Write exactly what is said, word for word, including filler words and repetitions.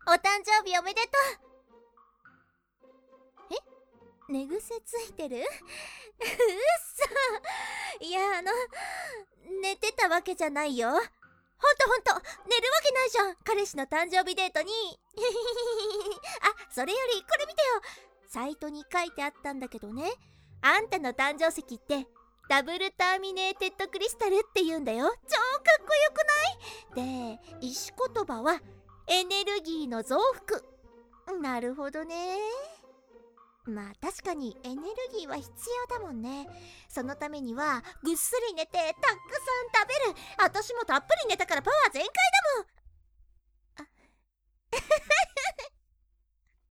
お誕生日おめでとう。え、寝癖ついてる？うっそ。いや、あの寝てたわけじゃないよ。ほんとほんと、寝るわけないじゃん、彼氏の誕生日デートに。あ、それよりこれ見てよ。サイトに書いてあったんだけどね、あんたの誕生石ってダブルターミネーテッドクリスタルって言うんだよ。超かっこよくない？で、石言葉はエネルギーの増幅。なるほどね。まあ確かにエネルギーは必要だもんね。そのためにはぐっすり寝てたくさん食べる。私もたっぷり寝たからパワー全開だもん。あ